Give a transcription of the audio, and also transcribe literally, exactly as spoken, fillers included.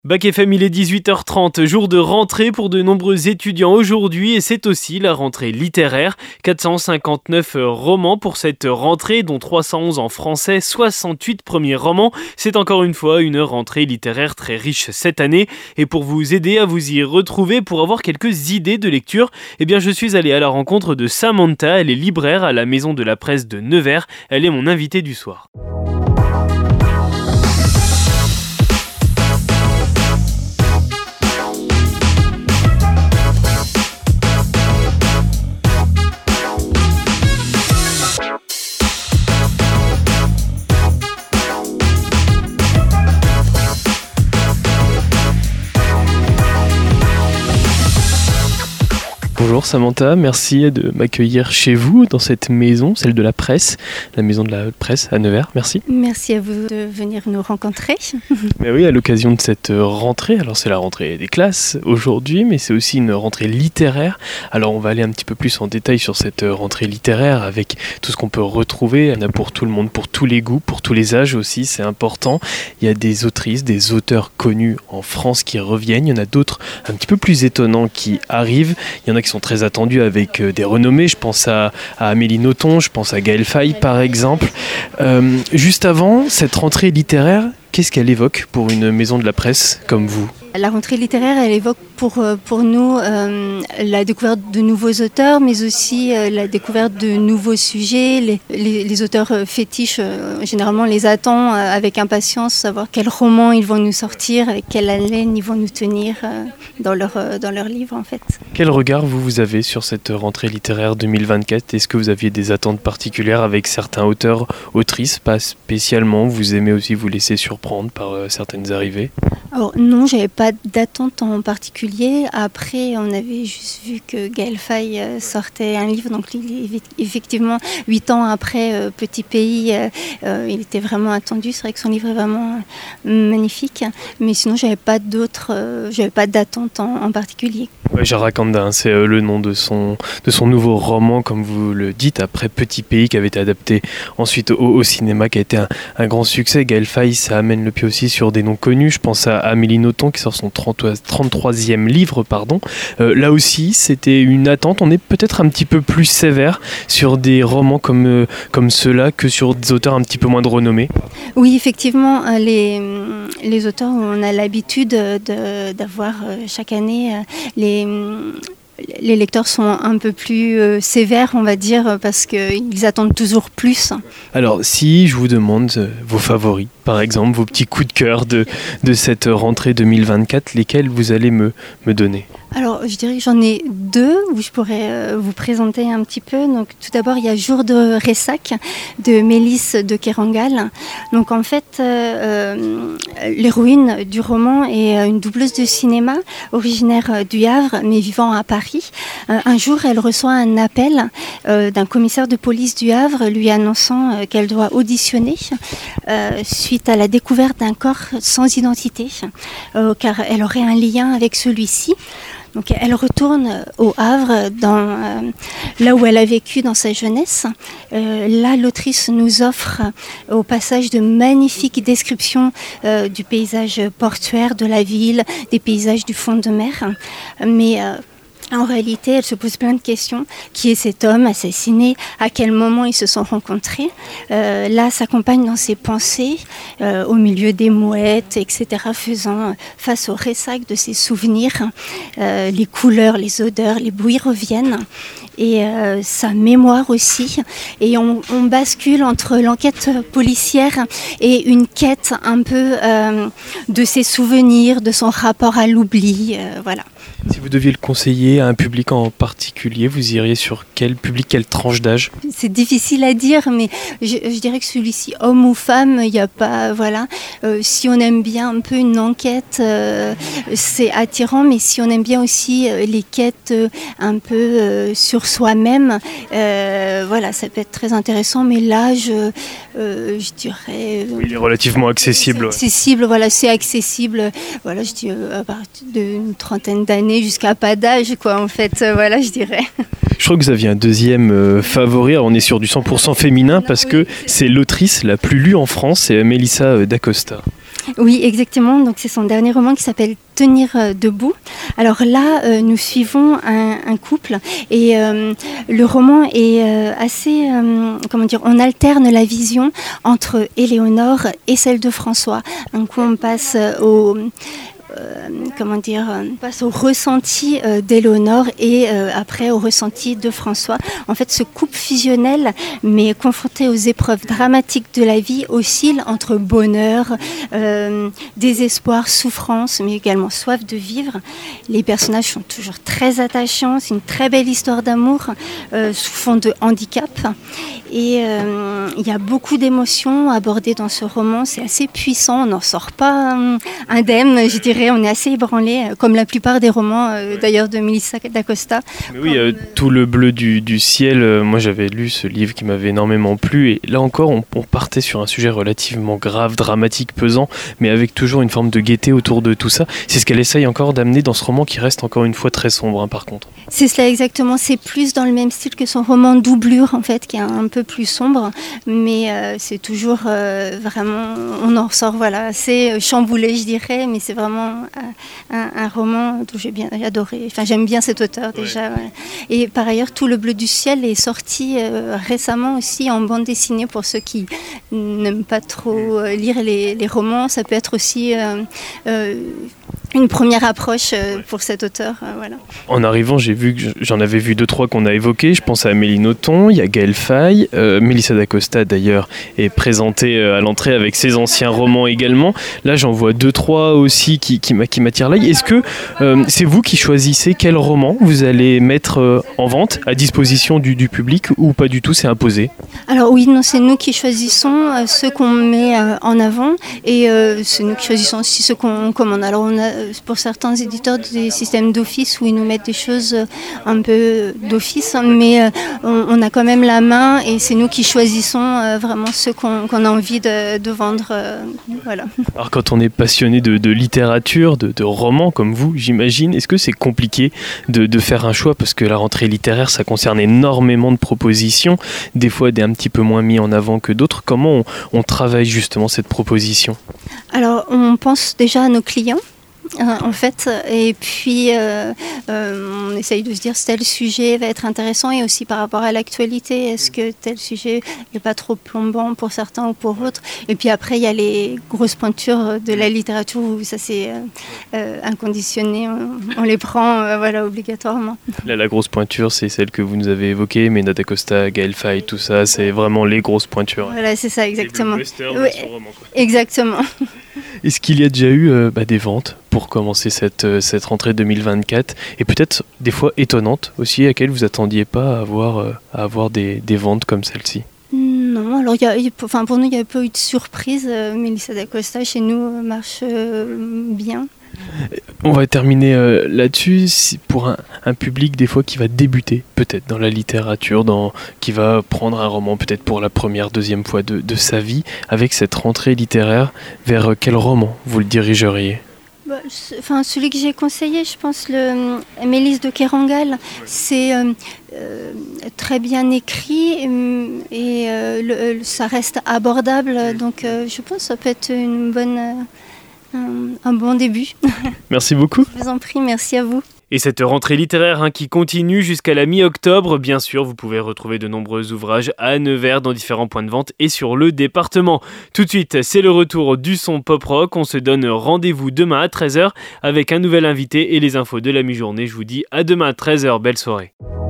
Bac F M, il est dix-huit heures trente, jour de rentrée pour de nombreux étudiants aujourd'hui et c'est aussi la rentrée littéraire. quatre cent cinquante-neuf romans pour cette rentrée, dont trois cent onze en français, soixante-huit premiers romans. C'est encore une fois une rentrée littéraire très riche cette année. Et pour vous aider à vous y retrouver, pour avoir quelques idées de lecture, eh bien je suis allé à la rencontre de Samantha. Elle est libraire à la Maison de la Presse de Nevers. Elle est mon invitée du soir. Bonjour Samantha, merci de m'accueillir chez vous dans cette maison, celle de la presse, la maison de la presse à Nevers, merci. Merci à vous de venir nous rencontrer. Mais oui, à l'occasion de cette rentrée, alors c'est la rentrée des classes aujourd'hui, mais c'est aussi une rentrée littéraire. Alors on va aller un petit peu plus en détail sur cette rentrée littéraire avec tout ce qu'on peut retrouver. Il y en a pour tout le monde, pour tous les goûts, pour tous les âges aussi, c'est important. Il y a des autrices, des auteurs connus en France qui reviennent, il y en a d'autres un petit peu plus étonnants qui arrivent. Il y en a qui sont très attendus avec euh, des renommées, je pense à, à Amélie Nothomb, je pense à Gaël Faye par exemple. Euh, juste avant, cette rentrée littéraire, qu'est-ce qu'elle évoque pour une maison de la presse comme vous ? La rentrée littéraire, elle évoque pour, pour nous euh, la découverte de nouveaux auteurs, mais aussi euh, la découverte de nouveaux sujets. Les, les, les auteurs fétiches, euh, généralement, les attendent euh, avec impatience, savoir quels romans ils vont nous sortir, avec quelle haleine ils vont nous tenir euh, dans leur, euh, dans leur livre, en fait. Quel regard vous, vous avez sur cette rentrée littéraire deux mille vingt-quatre ? Est-ce que vous aviez des attentes particulières avec certains auteurs, autrices, pas spécialement ? Vous aimez aussi vous laisser surprendre par euh, certaines arrivées ? Alors non, j'avais pas d'attente en particulier. Après, on avait juste vu que Gaël Faye sortait un livre, donc effectivement, huit ans après euh, Petit Pays, euh, il était vraiment attendu. C'est vrai que son livre est vraiment magnifique, mais sinon, j'avais pas d'autres, euh, j'avais pas d'attente en, en particulier. Ouais, Jarakanda, hein, c'est euh, le nom de son, de son nouveau roman, comme vous le dites, après Petit Pays, qui avait été adapté ensuite au, au cinéma, qui a été un, un grand succès. Gaël Faye, ça amène le pied aussi sur des noms connus. Je pense à Amélie Nothomb, qui sort son trente-troisième livre. Pardon. Euh, là aussi, c'était une attente. On est peut-être un petit peu plus sévère sur des romans comme, euh, comme ceux-là que sur des auteurs un petit peu moins de renommée. Oui, effectivement, les, les auteurs, on a l'habitude de, d'avoir chaque année les... Les lecteurs sont un peu plus euh, sévères, on va dire, parce qu'ils attendent toujours plus. Alors, si je vous demande euh, vos favoris, par exemple, vos petits coups de cœur de, de cette rentrée deux mille vingt-quatre, lesquels vous allez me, me donner ? Alors, je dirais que j'en ai deux où je pourrais euh, vous présenter un petit peu. Donc, tout d'abord, il y a Jour de Ressac de Mélisse de Kerangal. Donc, en fait, euh, l'héroïne du roman est une doubleuse de cinéma, originaire du Havre, mais vivant à Paris. Euh, un jour, elle reçoit un appel euh, d'un commissaire de police du Havre lui annonçant euh, qu'elle doit auditionner euh, suite à la découverte d'un corps sans identité, euh, car elle aurait un lien avec celui-ci. Donc elle retourne au Havre, dans, euh, là où elle a vécu dans sa jeunesse. Euh, là, l'autrice nous offre euh, au passage de magnifiques descriptions euh, du paysage portuaire de la ville, des paysages du fond de mer. Mais euh, en réalité, elle se pose plein de questions. Qui est cet homme assassiné ? À quel moment ils se sont rencontrés ? euh, Là, s'accompagne dans ses pensées, euh, au milieu des mouettes, et cetera, faisant face au ressac de ses souvenirs. Euh, les couleurs, les odeurs, les bruits reviennent. Et euh, sa mémoire aussi. Et on, on bascule entre l'enquête policière et une quête un peu euh, de ses souvenirs, de son rapport à l'oubli. Euh, voilà. Si vous deviez le conseiller à un public en particulier, vous iriez sur quel public, quelle tranche d'âge ? C'est difficile à dire, mais je, je dirais que celui-ci, homme ou femme, il n'y a pas, voilà. Euh, si on aime bien un peu une enquête, euh, c'est attirant, mais si on aime bien aussi euh, les quêtes euh, un peu euh, sur soi-même, euh, voilà, ça peut être très intéressant. Mais l'âge, euh, je dirais, oui, il est relativement accessible. Accessible, ouais. Voilà, c'est accessible. Voilà, je dis euh, à partir d'une trentaine d'années jusqu'à pas d'âge, quoi, en fait, euh, voilà, je dirais. Je crois que vous aviez un deuxième euh, favori. Alors, on est sur du cent pour cent féminin parce que c'est l'autrice la plus lue en France, c'est Mélissa d'Acosta. Oui, exactement. Donc c'est son dernier roman qui s'appelle Tenir euh, debout. Alors là, euh, nous suivons un, un couple et euh, le roman est euh, assez, euh, comment dire, on alterne la vision entre Éléonore et celle de François. Un coup, on passe au Euh, comment dire, on passe au ressenti euh, d'Éléonore et euh, après au ressenti de François. En fait, ce couple fusionnel, mais confronté aux épreuves dramatiques de la vie, oscille entre bonheur, euh, désespoir, souffrance, mais également soif de vivre. Les personnages sont toujours très attachants. C'est une très belle histoire d'amour euh, sous fond de handicap. Et euh, il y a beaucoup d'émotions abordées dans ce roman. C'est assez puissant. On n'en sort pas euh, indemne, je dirais. On est assez ébranlé, comme la plupart des romans euh, d'ailleurs de Melissa d'Acosta. Mais oui, euh, tout le bleu du, du ciel, euh, moi j'avais lu ce livre qui m'avait énormément plu, et là encore on, on partait sur un sujet relativement grave, dramatique, pesant, mais avec toujours une forme de gaieté autour de tout ça. C'est ce qu'elle essaye encore d'amener dans ce roman qui reste encore une fois très sombre, hein, par contre. C'est cela exactement, c'est plus dans le même style que son roman Doublure en fait, qui est un peu plus sombre, mais euh, c'est toujours euh, vraiment, on en ressort voilà, assez chamboulé je dirais, mais c'est vraiment Un, un roman dont j'ai bien adoré. Enfin, j'aime bien cet auteur déjà. Ouais. Ouais. Et par ailleurs, Tout le bleu du ciel est sorti euh, récemment aussi en bande dessinée pour ceux qui n'aiment pas trop euh, lire les, les romans. Ça peut être aussi euh, euh, une première approche euh, pour cet auteur. Euh, voilà. En arrivant, j'ai vu que j'en avais vu deux trois qu'on a évoqués. Je pense à Amélie Nothomb, il y a Gaël Faye, euh, Melissa d'Acosta d'ailleurs est présentée euh, à l'entrée avec ses anciens romans également. Là, j'en vois deux trois aussi qui qui, qui m'attirent l'œil. Est-ce que euh, c'est vous qui choisissez quel roman vous allez mettre euh, en vente à disposition du, du public ou pas du tout, c'est imposé? Alors oui, non, c'est nous qui choisissons euh, ceux qu'on met euh, en avant et euh, c'est nous qui choisissons aussi ceux qu'on commande. Alors on a pour certains éditeurs des systèmes d'office où ils nous mettent des choses euh, un peu d'office, hein, mais euh, on, on a quand même la main et c'est nous qui choisissons euh, vraiment ceux qu'on, qu'on a envie de, de vendre. Euh, voilà. Alors quand on est passionné de, de littérature, de, de romans comme vous, j'imagine, est-ce que c'est compliqué de, de faire un choix parce que la rentrée littéraire, ça concerne énormément de propositions, des fois des un petit peu moins mis en avant que d'autres. Comment on, on travaille justement cette proposition? Alors on pense déjà à nos clients. Euh, en fait, et puis euh, euh, on essaye de se dire si tel sujet va être intéressant et aussi par rapport à l'actualité, est-ce que tel sujet n'est pas trop plombant pour certains ou pour d'autres. Et puis après, il y a les grosses pointures de la littérature où ça c'est euh, euh, inconditionné, on, on les prend euh, voilà, obligatoirement. Là, la grosse pointure, c'est celle que vous nous avez évoquée, Melissa d'Acosta, Gaël Faye, tout ça, c'est vraiment les grosses pointures. Voilà, c'est ça, exactement. Oui, roman, quoi. Exactement. Est-ce qu'il y a déjà eu euh, bah, des ventes pour commencer cette, euh, cette rentrée deux mille vingt-quatre et peut-être des fois étonnantes aussi, à laquelle vous attendiez pas à avoir, euh, à avoir des, des ventes comme celle-ci? Non, alors y a, y a, enfin, pour nous, il n'y a pas eu de surprise. Euh, Melissa d'Acosta, chez nous, marche euh, bien. On va terminer euh, là-dessus. Si pour un, un public des fois qui va débuter peut-être dans la littérature, dans, qui va prendre un roman peut-être pour la première, deuxième fois de, de sa vie, avec cette rentrée littéraire, vers quel roman vous le dirigeriez? Bah, enfin, celui que j'ai conseillé, je pense, le Mélisse de Kerangal, c'est euh, euh, très bien écrit et euh, le, le, ça reste abordable. Donc, euh, je pense que ça peut être une bonne, euh, un, un bon début. Merci beaucoup. Je vous en prie, merci à vous. Et cette rentrée littéraire hein, qui continue jusqu'à la mi-octobre, bien sûr, vous pouvez retrouver de nombreux ouvrages à Nevers dans différents points de vente et sur le département. Tout de suite, c'est le retour du son pop-rock. On se donne rendez-vous demain à treize heures avec un nouvel invité et les infos de la mi-journée. Je vous dis à demain à treize heures. Belle soirée.